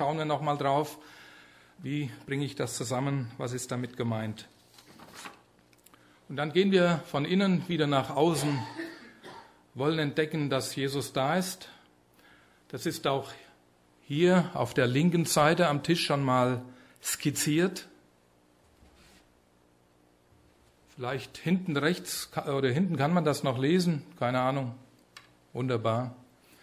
schauen wir nochmal drauf. Wie bringe ich das zusammen? Was ist damit gemeint? Und dann gehen wir von innen wieder nach außen, wollen entdecken, dass Jesus da ist. Das ist auch hier auf der linken Seite am Tisch schon mal skizziert. Vielleicht hinten rechts oder hinten kann man das noch lesen, keine Ahnung. Wunderbar.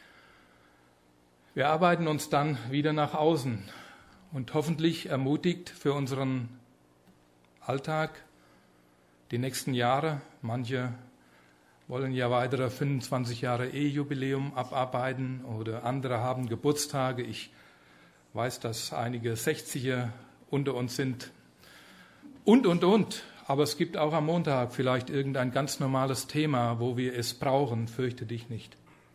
Wir arbeiten uns dann wieder nach außen und hoffentlich ermutigt für unseren Alltag, die nächsten Jahre. Manche wollen ja weitere 25 Jahre Ehejubiläum abarbeiten oder andere haben Geburtstage. Ich weiß, dass einige 60er unter uns sind und. Aber es gibt auch am Montag vielleicht irgendein ganz normales Thema, wo wir es brauchen. Fürchte dich nicht.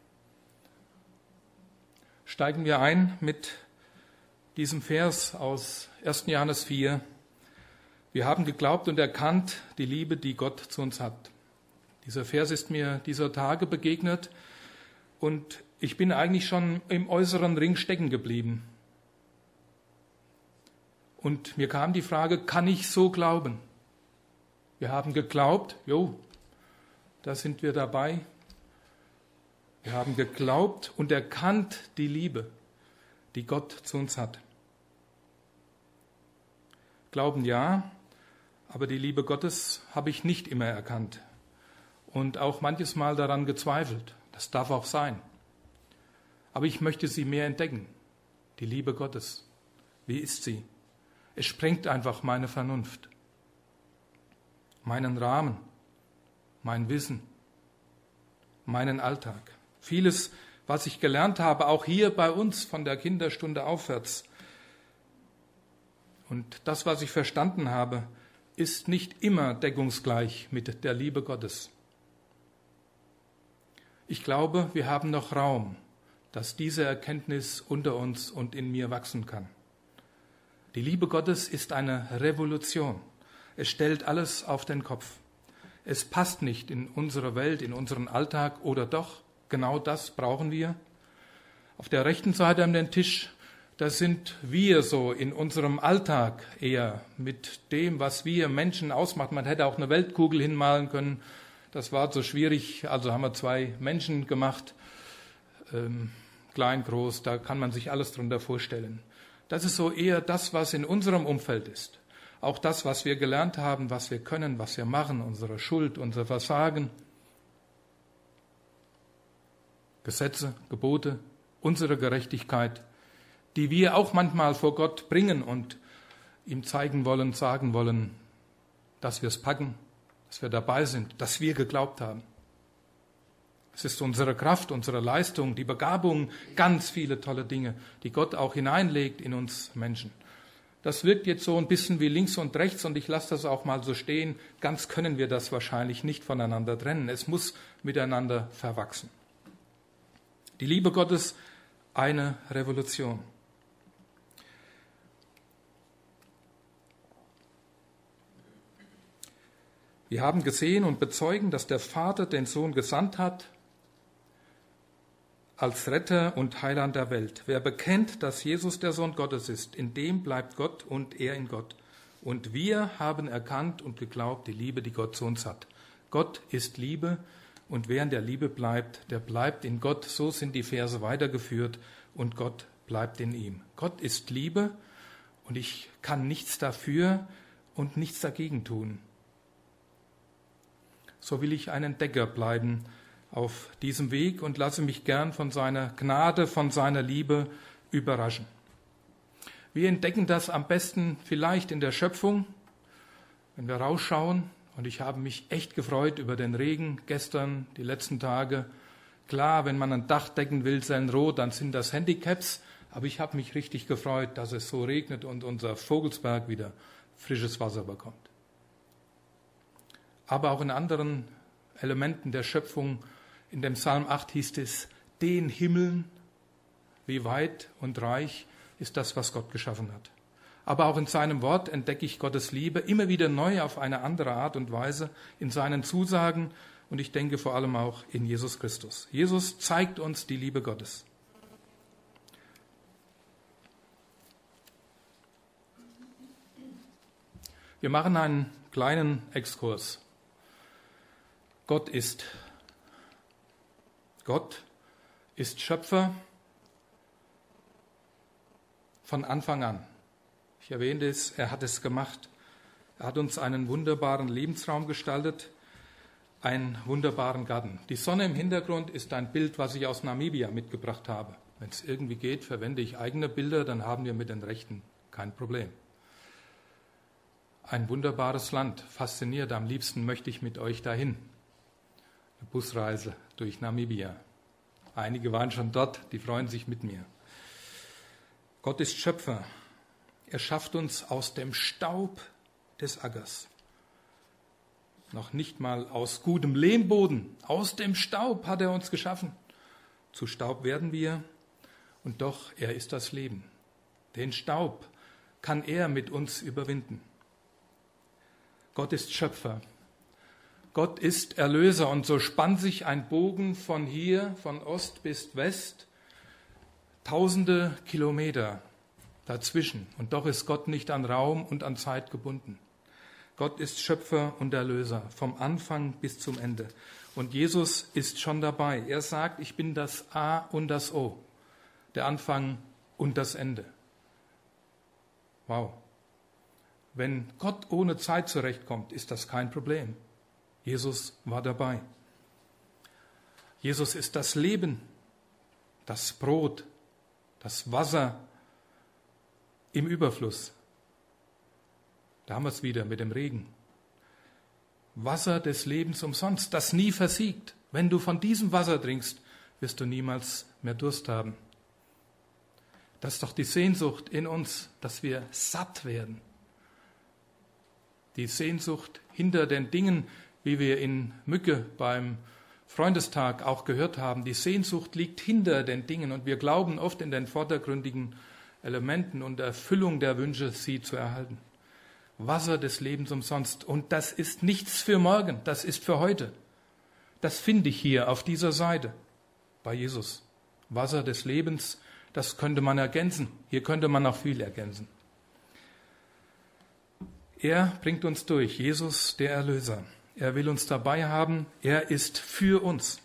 Steigen wir ein mit diesem Vers aus 1. Johannes 4. Wir haben geglaubt und erkannt die Liebe, die Gott zu uns hat. Dieser Vers ist mir dieser Tage begegnet und ich bin eigentlich schon im äußeren Ring stecken geblieben. Und mir kam die Frage, kann ich so glauben? Wir haben geglaubt, da sind wir dabei. Wir haben geglaubt und erkannt die Liebe, die Gott zu uns hat. Glauben ja, aber die Liebe Gottes habe ich nicht immer erkannt und auch manches Mal daran gezweifelt. Das darf auch sein. Aber ich möchte sie mehr entdecken, die Liebe Gottes. Wie ist sie? Es sprengt einfach meine Vernunft, meinen Rahmen, mein Wissen, meinen Alltag. Vieles, was ich gelernt habe, auch hier bei uns von der Kinderstunde aufwärts. Und das, was ich verstanden habe, ist nicht immer deckungsgleich mit der Liebe Gottes. Ich glaube, wir haben noch Raum, dass diese Erkenntnis unter uns und in mir wachsen kann. Die Liebe Gottes ist eine Revolution. Es stellt alles auf den Kopf. Es passt nicht in unsere Welt, in unseren Alltag oder doch, genau das brauchen wir. Auf der rechten Seite an dem Tisch, da sind wir so in unserem Alltag eher mit dem, was wir Menschen ausmachen. Man hätte auch eine Weltkugel hinmalen können. Das war so schwierig, also haben wir 2 Menschen gemacht, klein, groß, da kann man sich alles drunter vorstellen. Das ist so eher das, was in unserem Umfeld ist. Auch das, was wir gelernt haben, was wir können, was wir machen, unsere Schuld, unser Versagen, Gesetze, Gebote, unsere Gerechtigkeit, die wir auch manchmal vor Gott bringen und ihm zeigen wollen, sagen wollen, dass wir es packen, dass wir dabei sind, dass wir geglaubt haben. Es ist unsere Kraft, unsere Leistung, die Begabung, ganz viele tolle Dinge, die Gott auch hineinlegt in uns Menschen. Das wirkt jetzt so ein bisschen wie links und rechts und ich lasse das auch mal so stehen. Ganz können wir das wahrscheinlich nicht voneinander trennen. Es muss miteinander verwachsen. Die Liebe Gottes, eine Revolution. Wir haben gesehen und bezeugen, dass der Vater den Sohn gesandt hat als Retter und Heiland der Welt. Wer bekennt, dass Jesus der Sohn Gottes ist, in dem bleibt Gott und er in Gott. Und wir haben erkannt und geglaubt die Liebe, die Gott zu uns hat. Gott ist Liebe und wer in der Liebe bleibt, der bleibt in Gott. So sind die Verse weitergeführt und Gott bleibt in ihm. Gott ist Liebe und ich kann nichts dafür und nichts dagegen tun. So will ich ein Entdecker bleiben auf diesem Weg und lasse mich gern von seiner Gnade, von seiner Liebe überraschen. Wir entdecken das am besten vielleicht in der Schöpfung, wenn wir rausschauen. Und ich habe mich echt gefreut über den Regen gestern, die letzten Tage. Klar, wenn man ein Dach decken will, rot, dann sind das Handicaps. Aber ich habe mich richtig gefreut, dass es so regnet und unser Vogelsberg wieder frisches Wasser bekommt. Aber auch in anderen Elementen der Schöpfung, in dem Psalm 8 hieß es, den Himmeln, wie weit und reich ist das, was Gott geschaffen hat. Aber auch in seinem Wort entdecke ich Gottes Liebe immer wieder neu auf eine andere Art und Weise, in seinen Zusagen und ich denke vor allem auch in Jesus Christus. Jesus zeigt uns die Liebe Gottes. Wir machen einen kleinen Exkurs. Gott ist Schöpfer von Anfang an. Ich erwähnte es, er hat es gemacht. Er hat uns einen wunderbaren Lebensraum gestaltet, einen wunderbaren Garten. Die Sonne im Hintergrund ist ein Bild, was ich aus Namibia mitgebracht habe. Wenn es irgendwie geht, verwende ich eigene Bilder, dann haben wir mit den Rechten kein Problem. Ein wunderbares Land, fasziniert. Am liebsten möchte ich mit euch dahin. Eine Busreise durch Namibia. Einige waren schon dort, die freuen sich mit mir. Gott ist Schöpfer. Er schafft uns aus dem Staub des Ackers. Noch nicht mal aus gutem Lehmboden. Aus dem Staub hat er uns geschaffen. Zu Staub werden wir, und doch, er ist das Leben. Den Staub kann er mit uns überwinden. Gott ist Schöpfer. Gott ist Erlöser. Und so spannt sich ein Bogen von hier, von Ost bis West, tausende Kilometer dazwischen. Und doch ist Gott nicht an Raum und an Zeit gebunden. Gott ist Schöpfer und Erlöser, vom Anfang bis zum Ende. Und Jesus ist schon dabei. Er sagt, ich bin das A und das O, der Anfang und das Ende. Wow. Wenn Gott ohne Zeit zurechtkommt, ist das kein Problem. Jesus war dabei. Jesus ist das Leben, das Brot, das Wasser im Überfluss. Da haben wir es wieder mit dem Regen. Wasser des Lebens umsonst, das nie versiegt. Wenn du von diesem Wasser trinkst, wirst du niemals mehr Durst haben. Das ist doch die Sehnsucht in uns, dass wir satt werden. Die Sehnsucht hinter den Dingen, wie wir in Mücke beim Freundestag auch gehört haben. Die Sehnsucht liegt hinter den Dingen und wir glauben oft in den vordergründigen Elementen und Erfüllung der Wünsche, sie zu erhalten. Wasser des Lebens umsonst. Und das ist nichts für morgen, das ist für heute. Das finde ich hier auf dieser Seite bei Jesus. Wasser des Lebens, das könnte man ergänzen. Hier könnte man noch viel ergänzen. Er bringt uns durch, Jesus, der Erlöser. Er will uns dabei haben, er ist für uns.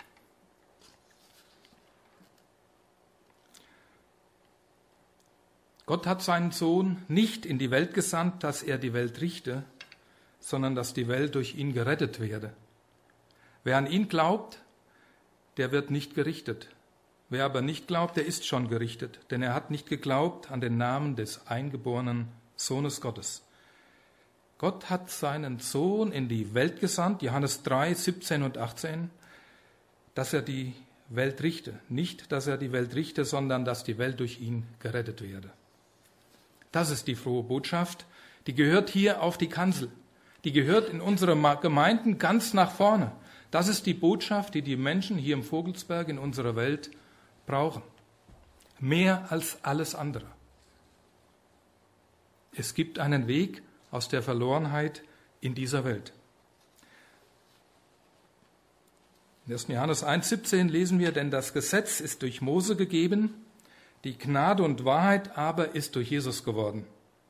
Gott hat seinen Sohn nicht in die Welt gesandt, dass er die Welt richte, sondern dass die Welt durch ihn gerettet werde. Wer an ihn glaubt, der wird nicht gerichtet. Wer aber nicht glaubt, der ist schon gerichtet, denn er hat nicht geglaubt an den Namen des eingeborenen Sohnes Gottes. Gott hat seinen Sohn in die Welt gesandt, Johannes 3, 17 und 18, dass er die Welt richte. Nicht, dass er die Welt richte, sondern dass die Welt durch ihn gerettet werde. Das ist die frohe Botschaft. Die gehört hier auf die Kanzel. Die gehört in unsere Gemeinden ganz nach vorne. Das ist die Botschaft, die die Menschen hier im Vogelsberg in unserer Welt brauchen. Mehr als alles andere. Es gibt einen Weg aus der Verlorenheit in dieser Welt. In 1. Johannes 1,17 lesen wir, denn das Gesetz ist durch Mose gegeben, die Gnade und Wahrheit aber ist durch Jesus geworden.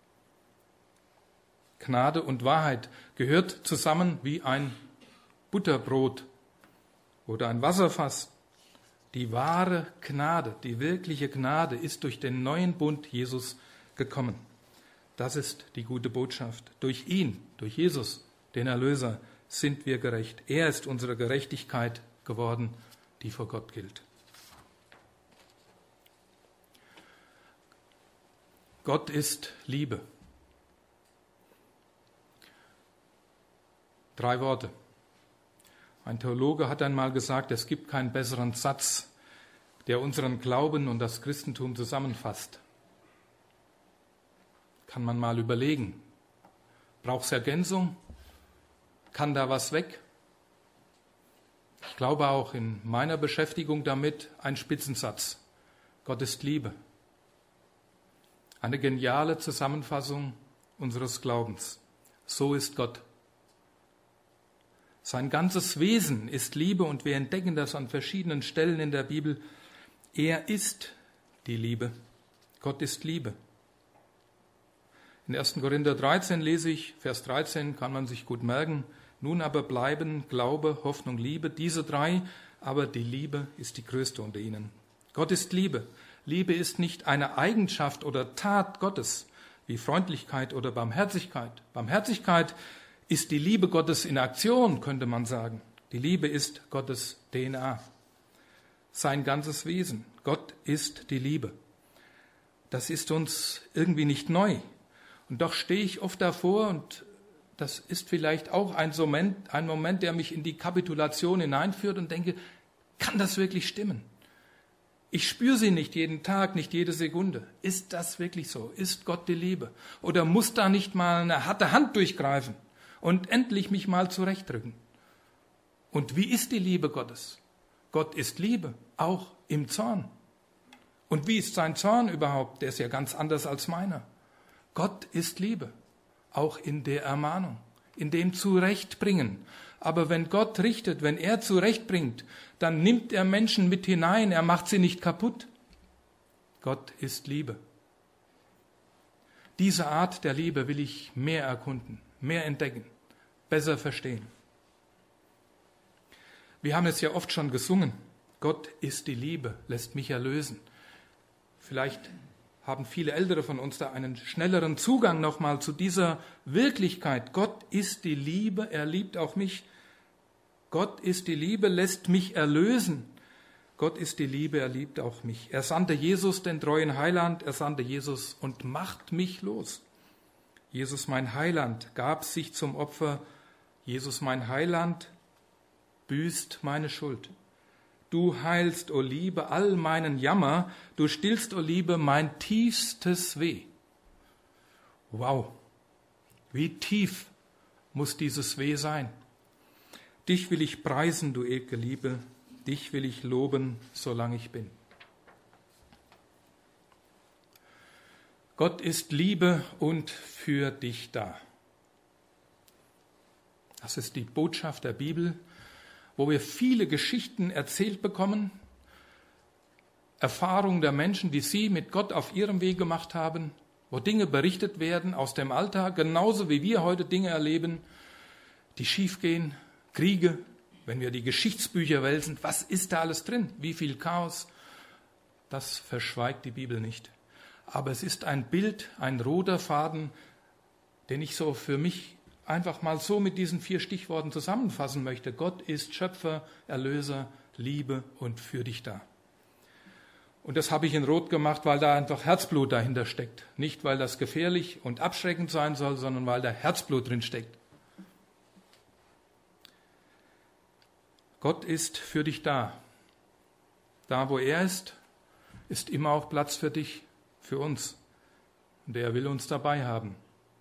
Gnade und Wahrheit gehört zusammen wie ein Butterbrot oder ein Wasserfass. Die wahre Gnade, die wirkliche Gnade ist durch den neuen Bund Jesus gekommen. Das ist die gute Botschaft. Durch ihn, durch Jesus, den Erlöser, sind wir gerecht. Er ist unsere Gerechtigkeit geworden, die vor Gott gilt. Gott ist Liebe. 3 Worte. Ein Theologe hat einmal gesagt, es gibt keinen besseren Satz, der unseren Glauben und das Christentum zusammenfasst. Kann man mal überlegen. Braucht es Ergänzung? Kann da was weg? Ich glaube auch in meiner Beschäftigung damit ein Spitzensatz. Gott ist Liebe. Eine geniale Zusammenfassung unseres Glaubens. So ist Gott. Sein ganzes Wesen ist Liebe und wir entdecken das an verschiedenen Stellen in der Bibel. Er ist die Liebe. Gott ist Liebe. In 1. Korinther 13 lese ich, Vers 13 kann man sich gut merken, nun aber bleiben Glaube, Hoffnung, Liebe, diese drei, aber die Liebe ist die größte unter ihnen. Gott ist Liebe. Liebe ist nicht eine Eigenschaft oder Tat Gottes, wie Freundlichkeit oder Barmherzigkeit. Barmherzigkeit ist die Liebe Gottes in Aktion, könnte man sagen. Die Liebe ist Gottes DNA, sein ganzes Wesen. Gott ist die Liebe. Das ist uns irgendwie nicht neu. Und doch stehe ich oft davor, und das ist vielleicht auch ein Moment, der mich in die Kapitulation hineinführt und denke, kann das wirklich stimmen? Ich spüre sie nicht jeden Tag, nicht jede Sekunde. Ist das wirklich so? Ist Gott die Liebe? Oder muss da nicht mal eine harte Hand durchgreifen und endlich mich mal zurechtrücken? Und wie ist die Liebe Gottes? Gott ist Liebe, auch im Zorn. Und wie ist sein Zorn überhaupt? Der ist ja ganz anders als meiner. Gott ist Liebe, auch in der Ermahnung, in dem Zurechtbringen. Aber wenn Gott richtet, wenn er zurechtbringt, dann nimmt er Menschen mit hinein, er macht sie nicht kaputt. Gott ist Liebe. Diese Art der Liebe will ich mehr erkunden, mehr entdecken, besser verstehen. Wir haben es ja oft schon gesungen, Gott ist die Liebe, lässt mich erlösen. Vielleicht haben viele Ältere von uns da einen schnelleren Zugang nochmal zu dieser Wirklichkeit. Gott ist die Liebe, er liebt auch mich. Gott ist die Liebe, lässt mich erlösen. Gott ist die Liebe, er liebt auch mich. Er sandte Jesus, den treuen Heiland, er sandte Jesus und macht mich los. Jesus, mein Heiland, gab sich zum Opfer. Jesus, mein Heiland, büßt meine Schuld. Du heilst, o Liebe, all meinen Jammer, du stillst, o Liebe, mein tiefstes Weh. Wow, wie tief muss dieses Weh sein. Dich will ich preisen, du ewige Liebe, dich will ich loben, solange ich bin. Gott ist Liebe und für dich da. Das ist die Botschaft der Bibel, wo wir viele Geschichten erzählt bekommen, Erfahrungen der Menschen, die sie mit Gott auf ihrem Weg gemacht haben, wo Dinge berichtet werden aus dem Alltag, genauso wie wir heute Dinge erleben, die schiefgehen, Kriege, wenn wir die Geschichtsbücher wälzen, was ist da alles drin? Wie viel Chaos? Das verschweigt die Bibel nicht. Aber es ist ein Bild, ein roter Faden, den ich so für mich einfach mal so mit diesen 4 Stichworten zusammenfassen möchte. Gott ist Schöpfer, Erlöser, Liebe und für dich da. Und das habe ich in Rot gemacht, weil da einfach Herzblut dahinter steckt. Nicht, weil das gefährlich und abschreckend sein soll, sondern weil da Herzblut drin steckt. Gott ist für dich da. Da, wo er ist immer auch Platz für dich, für uns. Und er will uns dabei haben.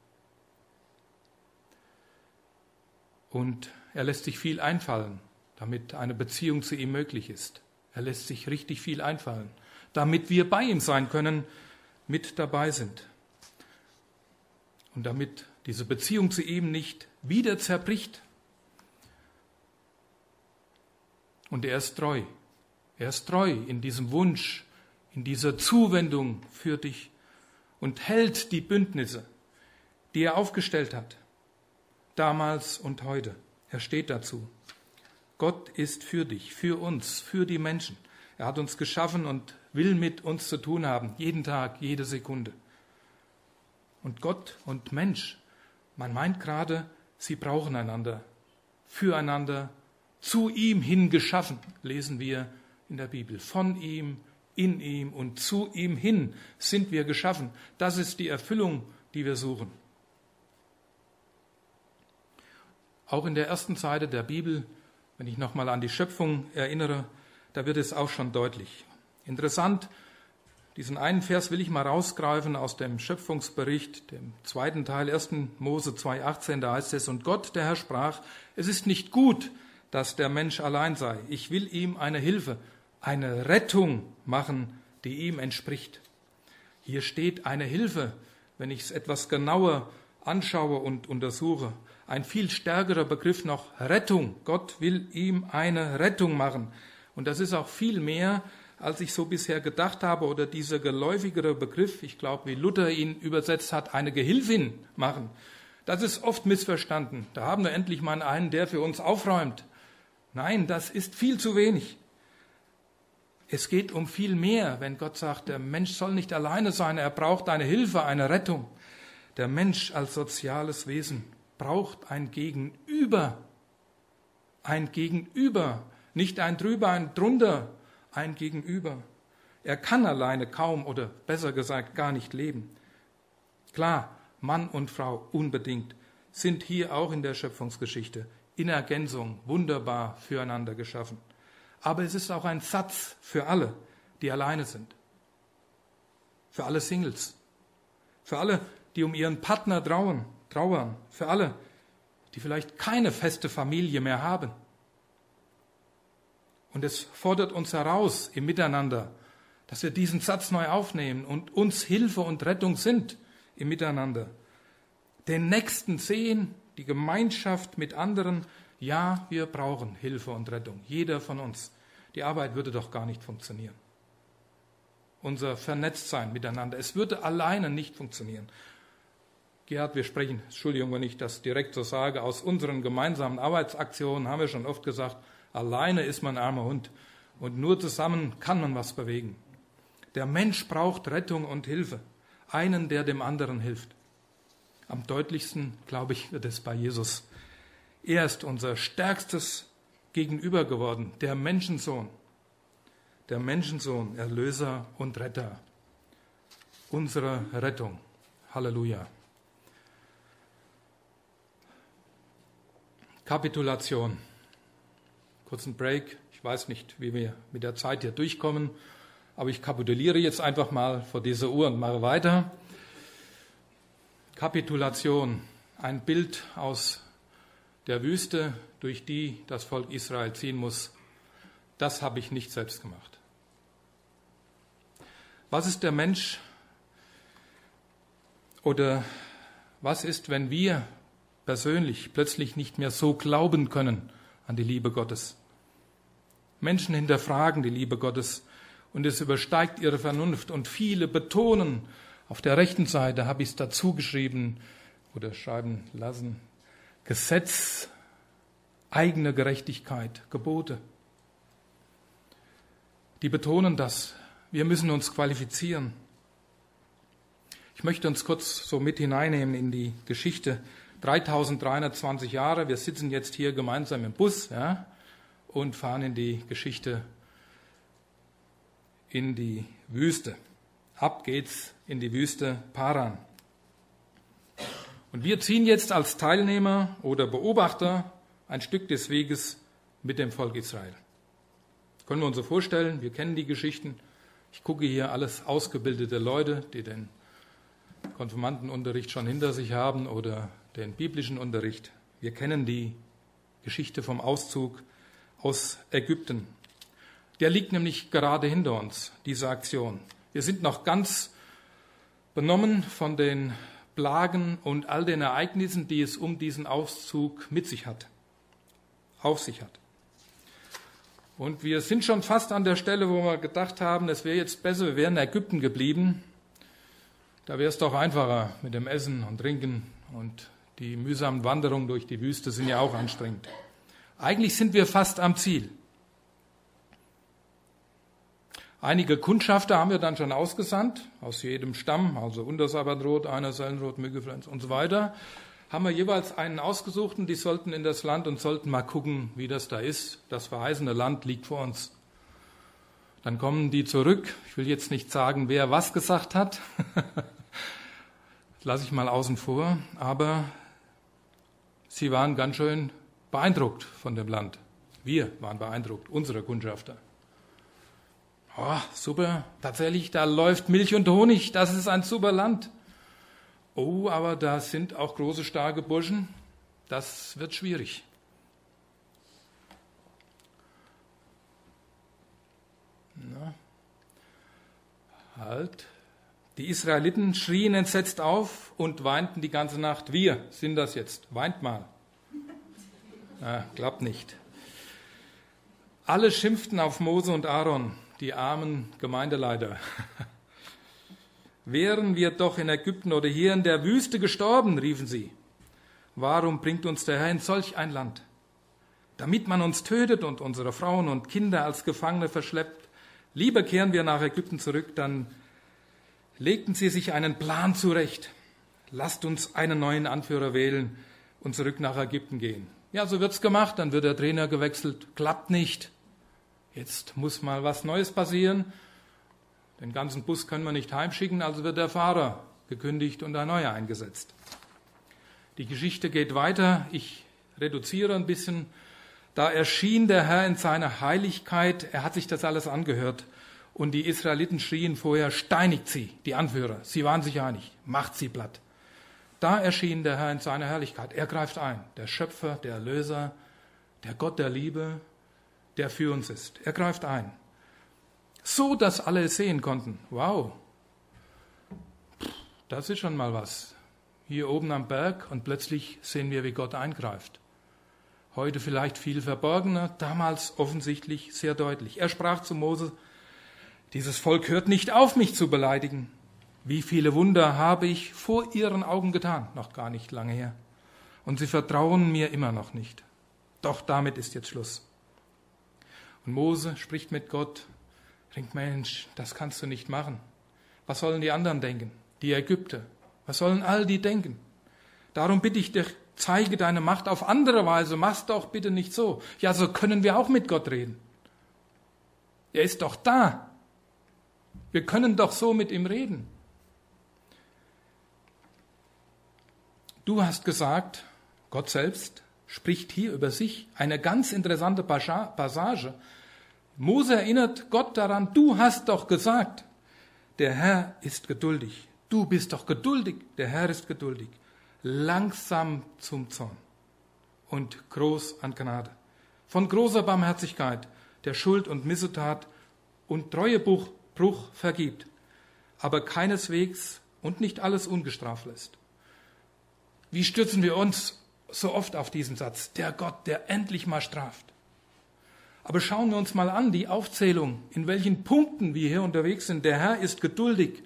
Und er lässt sich viel einfallen, damit eine Beziehung zu ihm möglich ist. Er lässt sich richtig viel einfallen, damit wir bei ihm sein können, mit dabei sind. Und damit diese Beziehung zu ihm nicht wieder zerbricht. Und er ist treu. Er ist treu in diesem Wunsch, in dieser Zuwendung für dich und hält die Bündnisse, die er aufgestellt hat. Damals und heute. Er steht dazu. Gott ist für dich, für uns, für die Menschen. Er hat uns geschaffen und will mit uns zu tun haben, jeden Tag, jede Sekunde. Und Gott und Mensch, man meint gerade, sie brauchen einander, füreinander, zu ihm hin geschaffen, lesen wir in der Bibel. Von ihm, in ihm und zu ihm hin sind wir geschaffen. Das ist die Erfüllung, die wir suchen. Auch in der ersten Seite der Bibel, wenn ich nochmal an die Schöpfung erinnere, da wird es auch schon deutlich. Interessant, diesen einen Vers will ich mal rausgreifen aus dem Schöpfungsbericht, dem 2. Teil, 1. Mose 2,18, da heißt es, und Gott, der Herr, sprach, es ist nicht gut, dass der Mensch allein sei. Ich will ihm eine Hilfe, eine Rettung machen, die ihm entspricht. Hier steht eine Hilfe, wenn ich es etwas genauer anschaue und untersuche. Ein viel stärkerer Begriff noch Rettung. Gott will ihm eine Rettung machen. Und das ist auch viel mehr als ich so bisher gedacht habe, oder dieser geläufigere Begriff, ich glaube, wie Luther ihn übersetzt hat, eine Gehilfin machen. Das ist oft missverstanden. Da haben wir endlich mal einen, der für uns aufräumt. Nein, das ist viel zu wenig. Es geht um viel mehr, wenn Gott sagt, der Mensch soll nicht alleine sein, er braucht eine Hilfe, eine Rettung. Der Mensch als soziales Wesen braucht ein Gegenüber. Ein Gegenüber, nicht ein drüber, ein drunter, ein Gegenüber. Er kann alleine kaum oder besser gesagt gar nicht leben. Klar, Mann und Frau unbedingt sind hier auch in der Schöpfungsgeschichte in Ergänzung wunderbar füreinander geschaffen. Aber es ist auch ein Satz für alle, die alleine sind. Für alle Singles. Für alle, die um ihren Partner trauern. Für alle, die vielleicht keine feste Familie mehr haben. Und es fordert uns heraus im Miteinander, dass wir diesen Satz neu aufnehmen und uns Hilfe und Rettung sind im Miteinander. Den Nächsten sehen, die Gemeinschaft mit anderen. Ja, wir brauchen Hilfe und Rettung. Jeder von uns. Die Arbeit würde doch gar nicht funktionieren. Unser Vernetztsein miteinander. Es würde alleine nicht funktionieren. Gerhard, wir sprechen, Entschuldigung, wenn ich das direkt so sage, aus unseren gemeinsamen Arbeitsaktionen haben wir schon oft gesagt, alleine ist man ein armer Hund. Und nur zusammen kann man was bewegen. Der Mensch braucht Rettung und Hilfe. Einen, der dem anderen hilft. Am deutlichsten, glaube ich, wird es bei Jesus. Er ist unser stärkstes Gegenüber geworden, der Menschensohn. Der Menschensohn, Erlöser und Retter. Unsere Rettung. Halleluja. Kapitulation. Kurzen Break. Ich weiß nicht, wie wir mit der Zeit hier durchkommen, aber ich kapituliere jetzt einfach mal vor dieser Uhr und mache weiter. Kapitulation, ein Bild aus der Wüste, durch die das Volk Israel ziehen muss. Das habe ich nicht selbst gemacht. Was ist der Mensch oder was ist, wenn wir persönlich plötzlich nicht mehr so glauben können an die Liebe Gottes? Menschen hinterfragen die Liebe Gottes und es übersteigt ihre Vernunft und viele betonen, auf der rechten Seite habe ich es dazu geschrieben oder schreiben lassen, Gesetz, eigene Gerechtigkeit, Gebote. Die betonen das. Wir müssen uns qualifizieren. Ich möchte uns kurz so mit hineinnehmen in die Geschichte. 3320 Jahre, wir sitzen jetzt hier gemeinsam im Bus, ja, und fahren in die Geschichte, in die Wüste. Ab geht's in die Wüste Paran. Und wir ziehen jetzt als Teilnehmer oder Beobachter ein Stück des Weges mit dem Volk Israel. Können wir uns so vorstellen, wir kennen die Geschichten. Ich gucke hier alles ausgebildete Leute, die den Konfirmandenunterricht schon hinter sich haben oder den biblischen Unterricht. Wir kennen die Geschichte vom Auszug aus Ägypten. Der liegt nämlich gerade hinter uns, diese Aktion. Wir sind noch ganz benommen von den Plagen und all den Ereignissen, die es um diesen Auszug auf sich hat. Und wir sind schon fast an der Stelle, wo wir gedacht haben, es wäre jetzt besser, wir wären in Ägypten geblieben. Da wäre es doch einfacher mit dem Essen und Trinken und die mühsamen Wanderungen durch die Wüste sind ja auch anstrengend. Eigentlich sind wir fast am Ziel. Einige Kundschafter haben wir dann schon ausgesandt, aus jedem Stamm, also Untersabbatrot, einer Sellenrot, Müggepflanz und so weiter, haben wir jeweils einen ausgesucht und die sollten in das Land und sollten mal gucken, wie das da ist. Das verheißene Land liegt vor uns. Dann kommen die zurück. Ich will jetzt nicht sagen, wer was gesagt hat. Das lasse ich mal außen vor. Aber sie waren ganz schön beeindruckt von dem Land. Wir waren beeindruckt, unsere Kundschafter. Oh, super, tatsächlich, da läuft Milch und Honig, das ist ein super Land. Oh, aber da sind auch große, starke Burschen, das wird schwierig. Na, halt. Die Israeliten schrien entsetzt auf und weinten die ganze Nacht. Wir sind das jetzt, weint mal. Klappt nicht. Alle schimpften auf Mose und Aaron. die armen Gemeindeleiter. Wären wir doch in Ägypten oder hier in der Wüste gestorben, riefen sie. Warum bringt uns der Herr in solch ein Land? Damit man uns tötet und unsere Frauen und Kinder als Gefangene verschleppt. Lieber kehren wir nach Ägypten zurück, dann legten sie sich einen Plan zurecht. Lasst uns einen neuen Anführer wählen und zurück nach Ägypten gehen. Ja, so wird's gemacht, dann wird der Trainer gewechselt. Klappt nicht. Jetzt muss mal was Neues passieren. Den ganzen Bus können wir nicht heimschicken, also wird der Fahrer gekündigt und ein neuer eingesetzt. Die Geschichte geht weiter. Ich reduziere ein bisschen. Da erschien der Herr in seiner Heiligkeit. Er hat sich das alles angehört. Und die Israeliten schrien vorher, steinigt sie, die Anführer. Sie waren sich einig, macht sie platt. Da erschien der Herr in seiner Herrlichkeit. Er greift ein, der Schöpfer, der Erlöser, der Gott der Liebe, der für uns ist. Er greift ein. So, dass alle es sehen konnten. Wow, das ist schon mal was. Hier oben am Berg und plötzlich sehen wir, wie Gott eingreift. Heute vielleicht viel verborgener, damals offensichtlich sehr deutlich. Er sprach zu Mose, dieses Volk hört nicht auf, mich zu beleidigen. Wie viele Wunder habe ich vor ihren Augen getan, noch gar nicht lange her. Und sie vertrauen mir immer noch nicht. Doch damit ist jetzt Schluss. Und Mose spricht mit Gott, denkt, Mensch, das kannst du nicht machen. Was sollen die anderen denken? Die Ägypter. Was sollen all die denken? Darum bitte ich dich, zeige deine Macht auf andere Weise. Mach's doch bitte nicht so. Ja, so können wir auch mit Gott reden. Er ist doch da. Wir können doch so mit ihm reden. Du hast gesagt, Gott selbst spricht hier über sich, eine ganz interessante Passage. Mose erinnert Gott daran, du hast doch gesagt, der Herr ist geduldig. Du bist doch geduldig, der Herr ist geduldig. Langsam zum Zorn und groß an Gnade. Von großer Barmherzigkeit, der Schuld und Missetat und Treuebruch vergibt, aber keineswegs und nicht alles ungestraft lässt. Wie stürzen wir uns so oft auf diesen Satz? Der Gott, der endlich mal straft. Aber schauen wir uns mal an, die Aufzählung, in welchen Punkten wir hier unterwegs sind. Der Herr ist geduldig.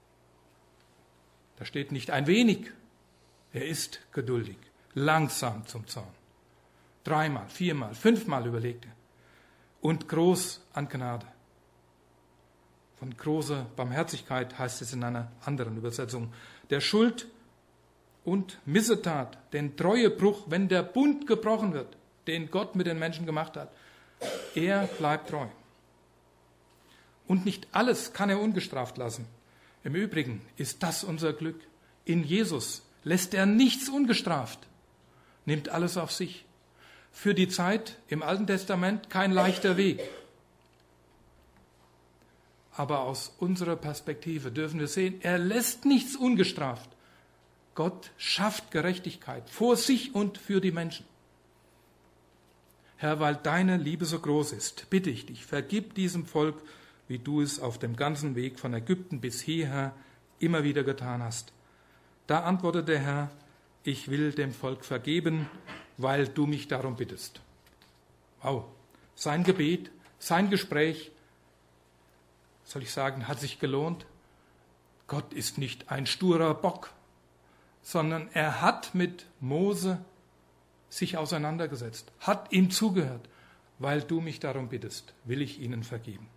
Da steht nicht ein wenig. Er ist geduldig. Langsam zum Zorn. 3-mal, 4-mal, 5-mal überlegt er. Und groß an Gnade. Von großer Barmherzigkeit heißt es in einer anderen Übersetzung. Der Schuld und Missetat, den Treuebruch, wenn der Bund gebrochen wird, den Gott mit den Menschen gemacht hat. Er bleibt treu. Und nicht alles kann er ungestraft lassen. Im Übrigen ist das unser Glück. In Jesus lässt er nichts ungestraft, nimmt alles auf sich. Für die Zeit im Alten Testament kein leichter Weg. Aber aus unserer Perspektive dürfen wir sehen, er lässt nichts ungestraft. Gott schafft Gerechtigkeit vor sich und für die Menschen. Herr, weil deine Liebe so groß ist, bitte ich dich, vergib diesem Volk, wie du es auf dem ganzen Weg von Ägypten bis hierher immer wieder getan hast. Da antwortete der Herr, ich will dem Volk vergeben, weil du mich darum bittest. Wow, sein Gebet, sein Gespräch, soll ich sagen, hat sich gelohnt. Gott ist nicht ein sturer Bock, sondern er hat mit Mose sich auseinandergesetzt, hat ihm zugehört. Weil du mich darum bittest, will ich ihnen vergeben.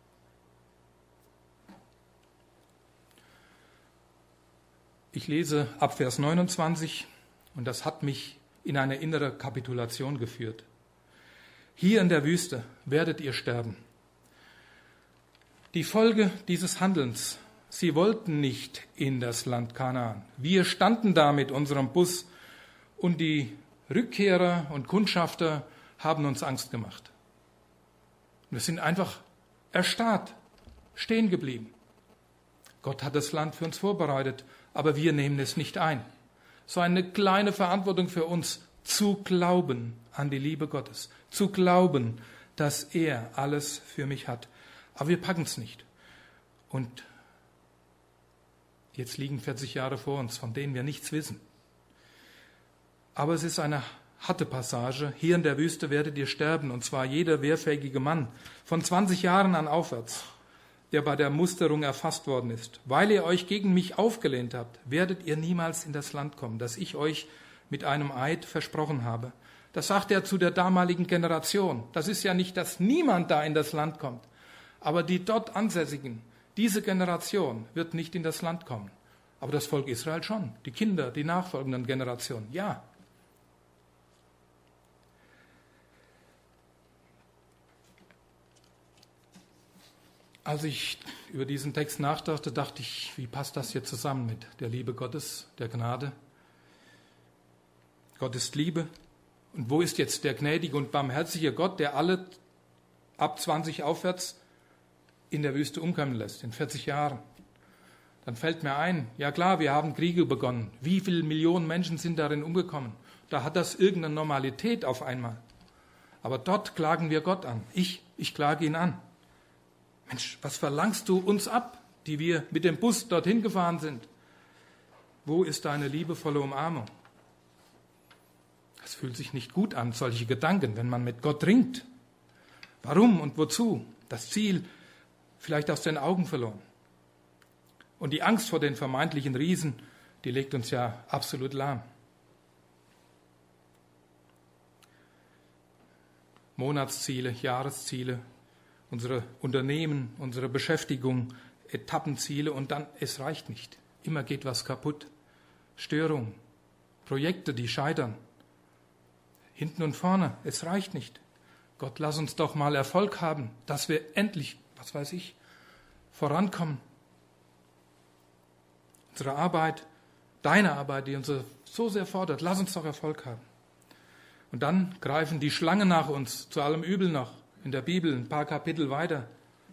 Ich lese ab Vers 29 und das hat mich in eine innere Kapitulation geführt. Hier in der Wüste werdet ihr sterben. Die Folge dieses Handelns, sie wollten nicht in das Land Kanaan. Wir standen da mit unserem Bus und die Rückkehrer und Kundschafter haben uns Angst gemacht. Wir sind einfach erstarrt, stehen geblieben. Gott hat das Land für uns vorbereitet, aber wir nehmen es nicht ein. So eine kleine Verantwortung für uns, zu glauben an die Liebe Gottes, zu glauben, dass er alles für mich hat. Aber wir packen es nicht. Und jetzt liegen 40 Jahre vor uns, von denen wir nichts wissen. Aber es ist eine harte Passage. Hier in der Wüste werdet ihr sterben, und zwar jeder wehrfähige Mann von 20 Jahren an aufwärts, der bei der Musterung erfasst worden ist. Weil ihr euch gegen mich aufgelehnt habt, werdet ihr niemals in das Land kommen, das ich euch mit einem Eid versprochen habe. Das sagt er zu der damaligen Generation. Das ist ja nicht, dass niemand da in das Land kommt. Aber die dort Ansässigen, diese Generation wird nicht in das Land kommen. Aber das Volk Israel schon. Die Kinder, die nachfolgenden Generationen, ja. Als ich über diesen Text nachdachte, dachte ich, wie passt das hier zusammen mit der Liebe Gottes, der Gnade? Gott ist Liebe. Und wo ist jetzt der gnädige und barmherzige Gott, der alle ab 20 aufwärts in der Wüste umkommen lässt, in 40 Jahren? Dann fällt mir ein, ja klar, wir haben Kriege begonnen. Wie viele Millionen Menschen sind darin umgekommen? Da hat das irgendeine Normalität auf einmal. Aber dort klagen wir Gott an. Ich klage ihn an. Mensch, was verlangst du uns ab, die wir mit dem Bus dorthin gefahren sind? Wo ist deine liebevolle Umarmung? Es fühlt sich nicht gut an, solche Gedanken, wenn man mit Gott ringt. Warum und wozu? Das Ziel vielleicht aus den Augen verloren. Und die Angst vor den vermeintlichen Riesen, die legt uns ja absolut lahm. Monatsziele, Jahresziele, unsere Unternehmen, unsere Beschäftigung, Etappenziele und dann, es reicht nicht. Immer geht was kaputt. Störungen, Projekte, die scheitern. Hinten und vorne, es reicht nicht. Gott, lass uns doch mal Erfolg haben, dass wir endlich, vorankommen. Unsere Arbeit, deine Arbeit, die uns so sehr fordert, lass uns doch Erfolg haben. Und dann greifen die Schlangen nach uns, zu allem Übel noch, in der Bibel, ein paar Kapitel weiter.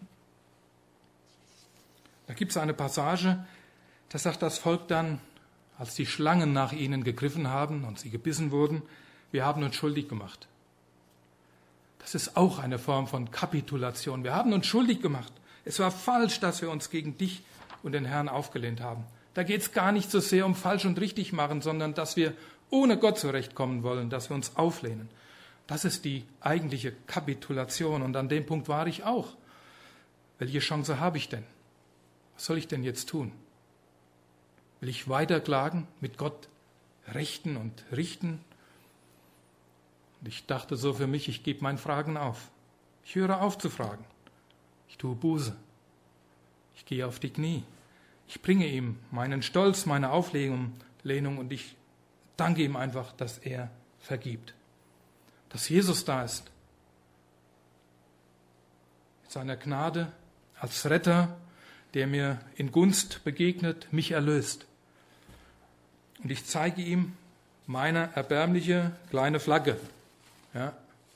Da gibt es eine Passage, da sagt das Volk dann, als die Schlangen nach ihnen gegriffen haben und sie gebissen wurden, wir haben uns schuldig gemacht. Das ist auch eine Form von Kapitulation. Wir haben uns schuldig gemacht. Es war falsch, dass wir uns gegen dich und den Herrn aufgelehnt haben. Da geht es gar nicht so sehr um falsch und richtig machen, sondern dass wir ohne Gott zurechtkommen wollen, dass wir uns auflehnen. Das ist die eigentliche Kapitulation. Und an dem Punkt war ich auch. Welche Chance habe ich denn? Was soll ich denn jetzt tun? Will ich weiter klagen, mit Gott rechten und richten? Und ich dachte so für mich, ich gebe meinen Fragen auf. Ich höre auf zu fragen. Ich tue Buße. Ich gehe auf die Knie. Ich bringe ihm meinen Stolz, meine Auflehnung und ich danke ihm einfach, dass er vergibt. Dass Jesus da ist. Mit seiner Gnade als Retter, der mir in Gunst begegnet, mich erlöst. Und ich zeige ihm meine erbärmliche kleine Flagge. Ja.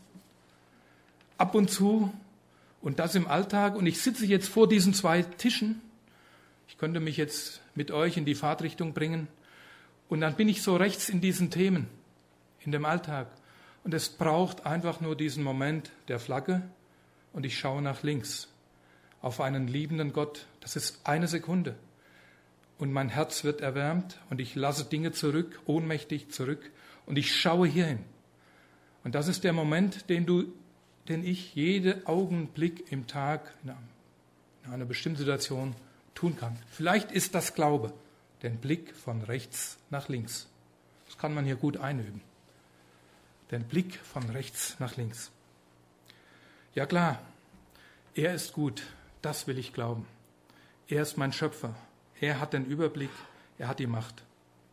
Ab und zu, und das im Alltag, und ich sitze jetzt vor diesen 2 Tischen, ich könnte mich jetzt mit euch in die Fahrtrichtung bringen, und dann bin ich so rechts in diesen Themen, in dem Alltag. Und es braucht einfach nur diesen Moment der Flagge, und ich schaue nach links auf einen liebenden Gott. Das ist eine Sekunde. Und mein Herz wird erwärmt, und ich lasse Dinge zurück, ohnmächtig zurück, und ich schaue hierhin. Und das ist der Moment, den ich jeden Augenblick im Tag in einer bestimmten Situation tun kann. Vielleicht ist das Glaube, den Blick von rechts nach links. Das kann man hier gut einüben. Den Blick von rechts nach links. Ja klar, er ist gut, das will ich glauben. Er ist mein Schöpfer. Er hat den Überblick, er hat die Macht.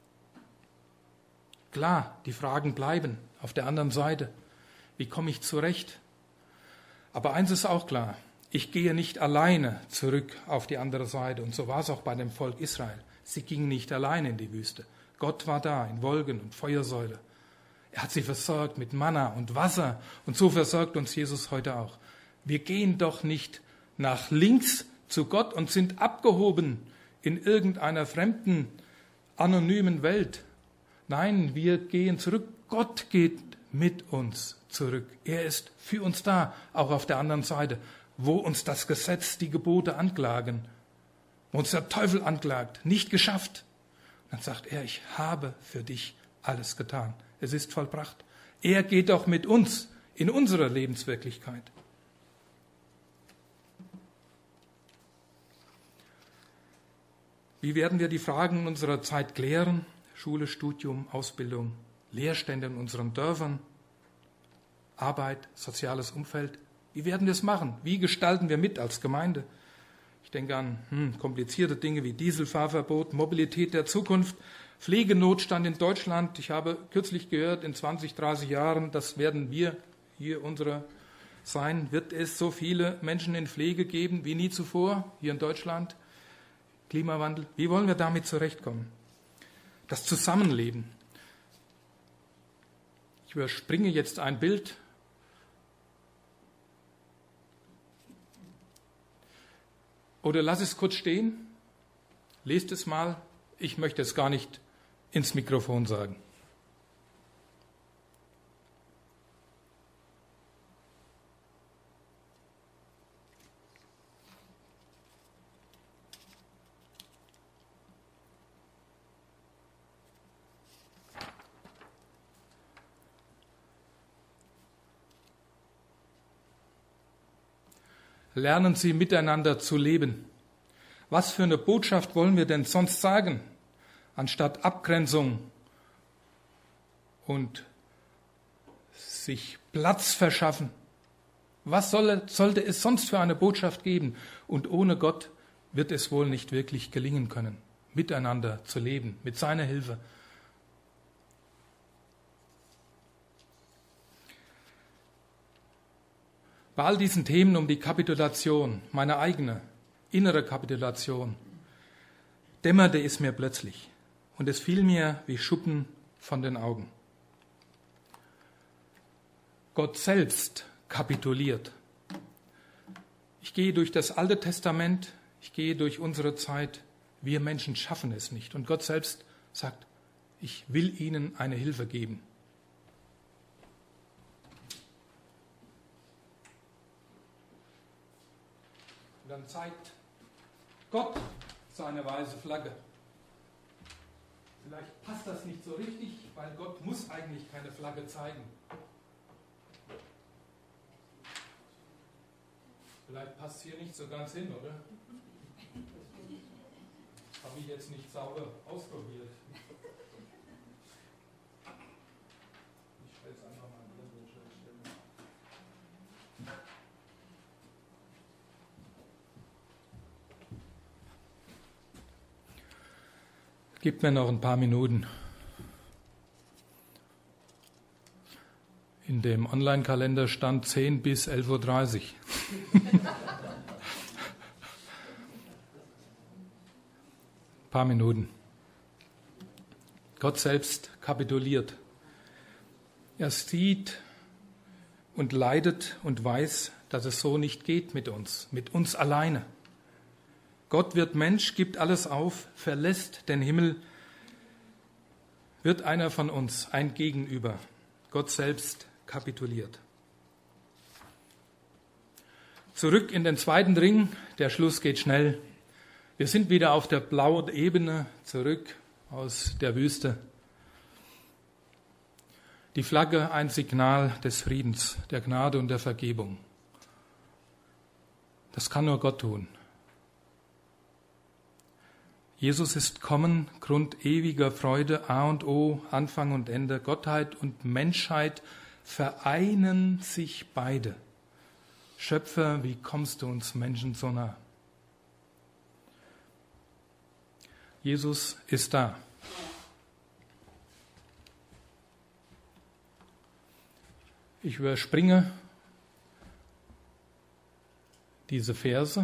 Klar, die Fragen bleiben auf der anderen Seite. Wie komme ich zurecht? Aber eins ist auch klar, ich gehe nicht alleine zurück auf die andere Seite. Und so war es auch bei dem Volk Israel. Sie gingen nicht alleine in die Wüste. Gott war da in Wolken und Feuersäule. Er hat sie versorgt mit Manna und Wasser. Und so versorgt uns Jesus heute auch. Wir gehen doch nicht nach links zu Gott und sind abgehoben in irgendeiner fremden, anonymen Welt. Nein, wir gehen zurück. Gott geht mit uns zurück. Er ist für uns da, auch auf der anderen Seite, wo uns das Gesetz, die Gebote anklagen, wo uns der Teufel anklagt, nicht geschafft. Dann sagt er, ich habe für dich alles getan. Es ist vollbracht. Er geht doch mit uns in unsere Lebenswirklichkeit. Wie werden wir die Fragen unserer Zeit klären? Schule, Studium, Ausbildung, Lehrstände in unseren Dörfern, Arbeit, soziales Umfeld. Wie werden wir es machen? Wie gestalten wir mit als Gemeinde? Ich denke an komplizierte Dinge wie Dieselfahrverbot, Mobilität der Zukunft, Pflegenotstand in Deutschland. Ich habe kürzlich gehört, in 20, 30 Jahren, das werden wir hier unsere sein, wird es so viele Menschen in Pflege geben wie nie zuvor hier in Deutschland. Klimawandel. Wie wollen wir damit zurechtkommen? Das Zusammenleben. Ich überspringe jetzt ein Bild. Oder lass es kurz stehen. Lest es mal. Ich möchte es gar nicht ins Mikrofon sagen. Lernen Sie miteinander zu leben. Was für eine Botschaft wollen wir denn sonst sagen, anstatt Abgrenzung und sich Platz verschaffen? Was sollte es sonst für eine Botschaft geben? Und ohne Gott wird es wohl nicht wirklich gelingen können, miteinander zu leben, mit seiner Hilfe. Bei all diesen Themen um die Kapitulation, meine eigene innere Kapitulation, dämmerte es mir plötzlich und es fiel mir wie Schuppen von den Augen. Gott selbst kapituliert. Ich gehe durch das Alte Testament, ich gehe durch unsere Zeit. Wir Menschen schaffen es nicht. Und Gott selbst sagt, ich will ihnen eine Hilfe geben. Und dann zeigt Gott seine weiße Flagge. Vielleicht passt das nicht so richtig, weil Gott muss eigentlich keine Flagge zeigen. Vielleicht passt es hier nicht so ganz hin, oder? Habe ich jetzt nicht sauber ausprobiert. Ich stelle es einfach mal an irgendeine Stelle. Gib mir noch ein paar Minuten. In dem Online-Kalender stand 10 bis 11:30 Uhr. Ein paar Minuten. Gott selbst kapituliert. Er sieht und leidet und weiß, dass es so nicht geht mit uns alleine. Gott wird Mensch, gibt alles auf, verlässt den Himmel, wird einer von uns, ein Gegenüber. Gott selbst kapituliert. Zurück in den zweiten Ring, der Schluss geht schnell. Wir sind wieder auf der blauen Ebene, zurück aus der Wüste. Die Flagge, ein Signal des Friedens, der Gnade und der Vergebung. Das kann nur Gott tun. Jesus ist kommen, Grund ewiger Freude, A und O, Anfang und Ende. Gottheit und Menschheit vereinen sich beide. Schöpfer, wie kommst du uns Menschen so nah? Jesus ist da. Ich überspringe diese Verse.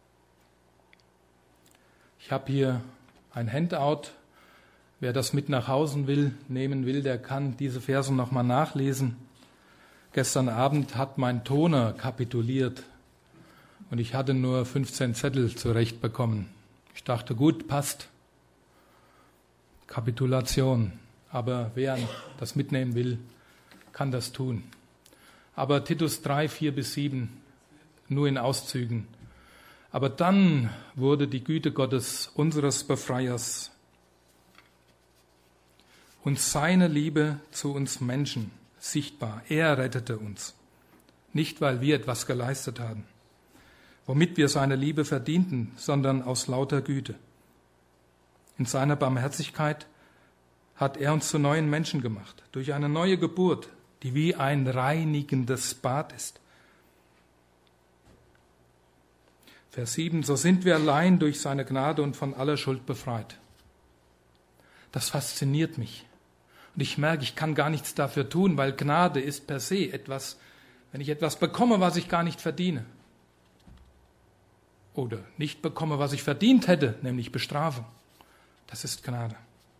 Ich habe hier ein Handout. Wer das mit nach Hause nehmen will, der kann diese Verse nochmal nachlesen. Gestern Abend hat mein Toner kapituliert und ich hatte nur 15 Zettel zurechtbekommen. Ich dachte, gut, passt. Kapitulation. Aber wer das mitnehmen will, kann das tun. Aber Titus 3, 4 bis 7, nur in Auszügen. Aber dann wurde die Güte Gottes, unseres Befreiers, und seine Liebe zu uns Menschen sichtbar. Er rettete uns. Nicht, weil wir etwas geleistet haben, womit wir seine Liebe verdienten, sondern aus lauter Güte. In seiner Barmherzigkeit hat er uns zu neuen Menschen gemacht, durch eine neue Geburt, die wie ein reinigendes Bad ist. Vers 7, so sind wir allein durch seine Gnade und von aller Schuld befreit. Das fasziniert mich. Und ich merke, ich kann gar nichts dafür tun, weil Gnade ist per se etwas, wenn ich etwas bekomme, was ich gar nicht verdiene. Oder nicht bekomme, was ich verdient hätte, nämlich Bestrafung. Das ist Gnade.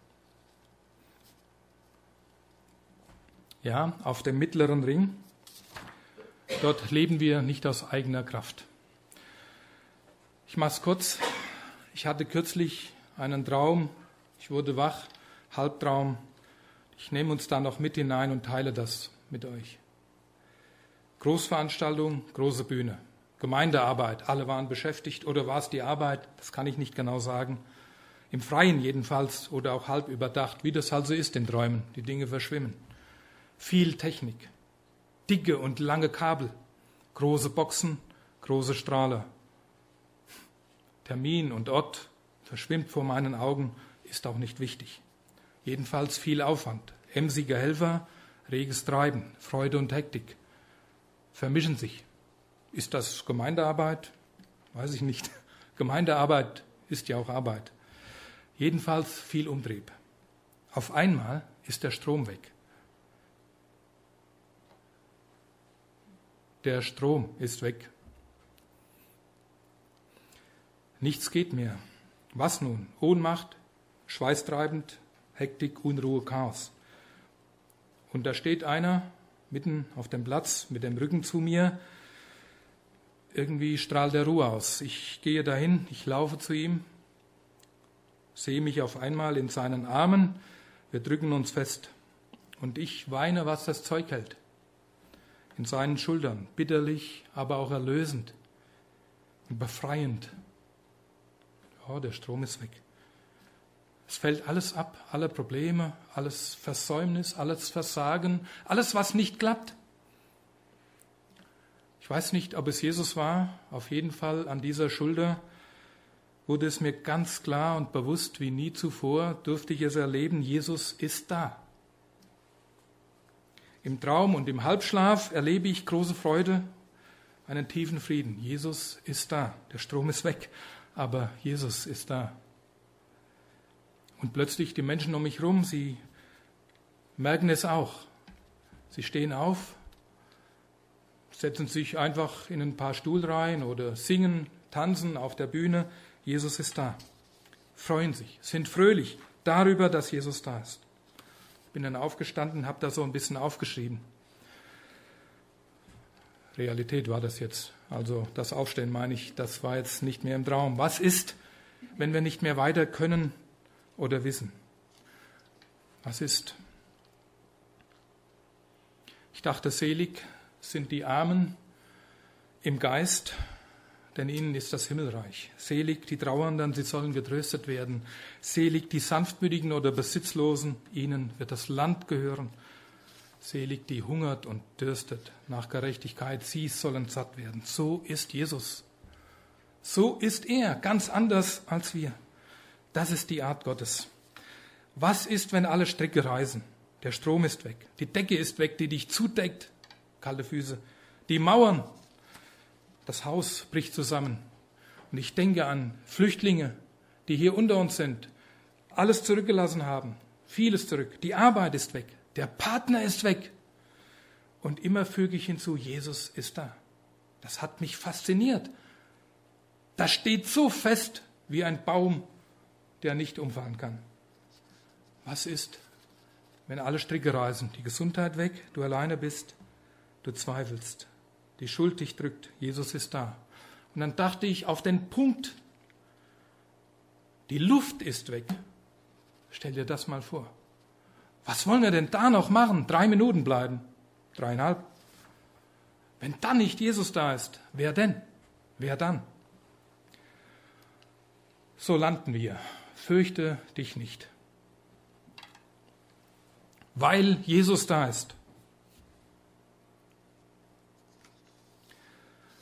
Ja, auf dem mittleren Ring, dort leben wir nicht aus eigener Kraft. Ich mache es kurz. Ich hatte kürzlich einen Traum. Ich wurde wach, Halbtraum. Ich nehme uns da noch mit hinein und teile das mit euch. Großveranstaltung, große Bühne. Gemeindearbeit, alle waren beschäftigt. Oder war es die Arbeit? Das kann ich nicht genau sagen. Im Freien jedenfalls oder auch halb überdacht, wie das halt so ist in Träumen. Die Dinge verschwimmen. Viel Technik. Dicke und lange Kabel. Große Boxen, große Strahler. Termin und Ort verschwimmt vor meinen Augen, ist auch nicht wichtig. Jedenfalls viel Aufwand. Emsige Helfer, reges Treiben, Freude und Hektik vermischen sich. Ist das Gemeindearbeit? Weiß ich nicht. Gemeindearbeit ist ja auch Arbeit. Jedenfalls viel Umtrieb. Auf einmal ist der Strom weg. Der Strom ist weg. Nichts geht mehr. Was nun? Ohnmacht, schweißtreibend, Hektik, Unruhe, Chaos. Und da steht einer mitten auf dem Platz mit dem Rücken zu mir. Irgendwie strahlt der Ruhe aus. Ich gehe dahin, ich laufe zu ihm, sehe mich auf einmal in seinen Armen. Wir drücken uns fest. Und ich weine, was das Zeug hält. In seinen Schultern, bitterlich, aber auch erlösend und befreiend. Ja, der Strom ist weg. Es fällt alles ab, alle Probleme, alles Versäumnis, alles Versagen, alles, was nicht klappt. Ich weiß nicht, ob es Jesus war, auf jeden Fall an dieser Schulter wurde es mir ganz klar und bewusst, wie nie zuvor durfte ich es erleben, Jesus ist da. Im Traum und im Halbschlaf erlebe ich große Freude, einen tiefen Frieden. Jesus ist da, der Strom ist weg. Aber Jesus ist da. Und plötzlich die Menschen um mich herum, sie merken es auch. Sie stehen auf, setzen sich einfach in ein paar Stuhlreihen oder singen, tanzen auf der Bühne. Jesus ist da. Freuen sich, sind fröhlich darüber, dass Jesus da ist. Ich bin dann aufgestanden, habe da so ein bisschen aufgeschrieben. Realität war das jetzt. Also das Aufstehen meine ich, das war jetzt nicht mehr im Traum. Was ist, wenn wir nicht mehr weiter können oder wissen? Was ist? Ich dachte, selig sind die Armen im Geist, denn ihnen ist das Himmelreich. Selig die Trauernden, sie sollen getröstet werden. Selig die Sanftmütigen oder Besitzlosen, ihnen wird das Land gehören. Selig die hungert und dürstet nach Gerechtigkeit, sie sollen satt werden. So ist Jesus. So ist er, ganz anders als wir. Das ist die Art Gottes. Was ist, wenn alle Stricke reißen? Der Strom ist weg, die Decke ist weg, die dich zudeckt, kalte Füße. Die Mauern, das Haus bricht zusammen. Und ich denke an Flüchtlinge, die hier unter uns sind, alles zurückgelassen haben, vieles zurück. Die Arbeit ist weg. Der Partner ist weg. Und immer füge ich hinzu, Jesus ist da. Das hat mich fasziniert. Das steht so fest wie ein Baum, der nicht umfallen kann. Was ist, wenn alle Stricke reißen? Die Gesundheit weg, du alleine bist, du zweifelst, die Schuld dich drückt, Jesus ist da. Und dann dachte ich auf den Punkt, die Luft ist weg. Stell dir das mal vor. Was wollen wir denn da noch machen? 3 Minuten bleiben? 3,5? Wenn dann nicht Jesus da ist, wer denn? Wer dann? So landen wir. Fürchte dich nicht. Weil Jesus da ist.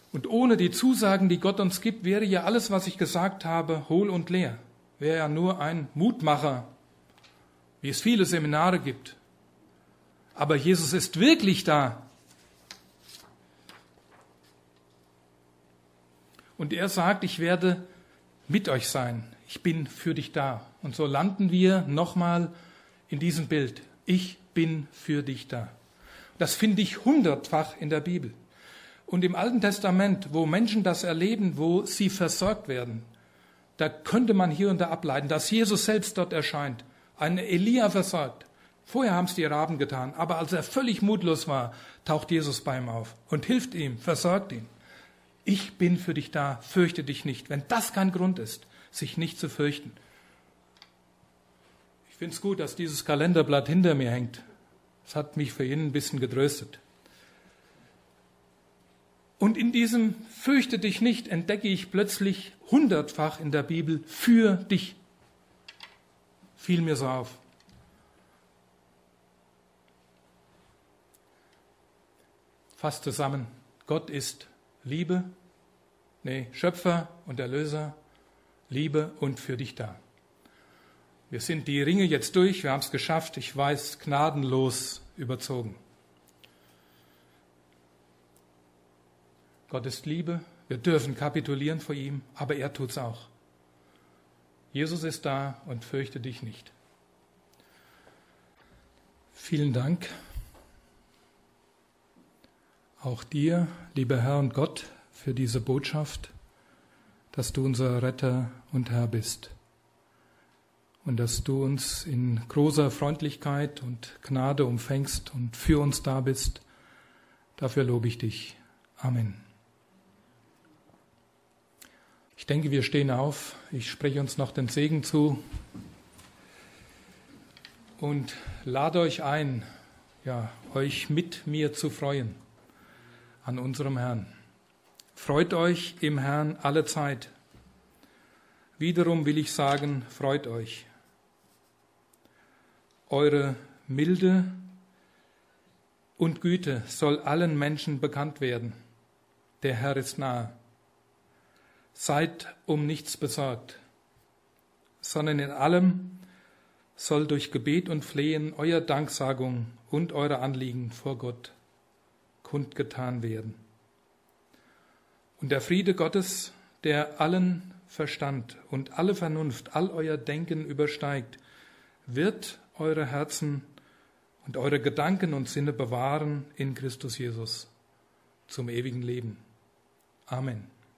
Und ohne die Zusagen, die Gott uns gibt, wäre ja alles, was ich gesagt habe, hohl und leer. Wäre ja nur ein Mutmacher, wie es viele Seminare gibt. Aber Jesus ist wirklich da. Und er sagt, ich werde mit euch sein. Ich bin für dich da. Und so landen wir nochmal in diesem Bild. Ich bin für dich da. Das finde ich 100-fach in der Bibel. Und im Alten Testament, wo Menschen das erleben, wo sie versorgt werden, da könnte man hier und da ableiten, dass Jesus selbst dort erscheint, einen Elia versorgt. Vorher haben es die Raben getan, aber als er völlig mutlos war, taucht Jesus bei ihm auf und hilft ihm, versorgt ihn. Ich bin für dich da, fürchte dich nicht. Wenn das kein Grund ist, sich nicht zu fürchten. Ich finde es gut, dass dieses Kalenderblatt hinter mir hängt. Das hat mich für ihn ein bisschen getröstet. Und in diesem Fürchte dich nicht entdecke ich plötzlich 100-fach in der Bibel für dich. Fiel mir so auf. Fasst zusammen. Gott ist Liebe, Schöpfer und Erlöser, Liebe und für dich da. Wir sind die Ringe jetzt durch, wir haben es geschafft, ich weiß, gnadenlos überzogen. Gott ist Liebe, wir dürfen kapitulieren vor ihm, aber er tut's auch. Jesus ist da und fürchte dich nicht. Vielen Dank. Auch dir, lieber Herr und Gott, für diese Botschaft, dass du unser Retter und Herr bist und dass du uns in großer Freundlichkeit und Gnade umfängst und für uns da bist. Dafür lobe ich dich. Amen. Ich denke, wir stehen auf. Ich spreche uns noch den Segen zu und lade euch ein, euch mit mir zu freuen an unserem Herrn. Freut euch im Herrn alle Zeit. Wiederum will ich sagen, freut euch. Eure Milde und Güte soll allen Menschen bekannt werden. Der Herr ist nahe. Seid um nichts besorgt, sondern in allem soll durch Gebet und Flehen euer Danksagung und eure Anliegen vor Gott kundgetan werden. Und der Friede Gottes, der allen Verstand und alle Vernunft, all euer Denken übersteigt, wird eure Herzen und eure Gedanken und Sinne bewahren in Christus Jesus zum ewigen Leben. Amen.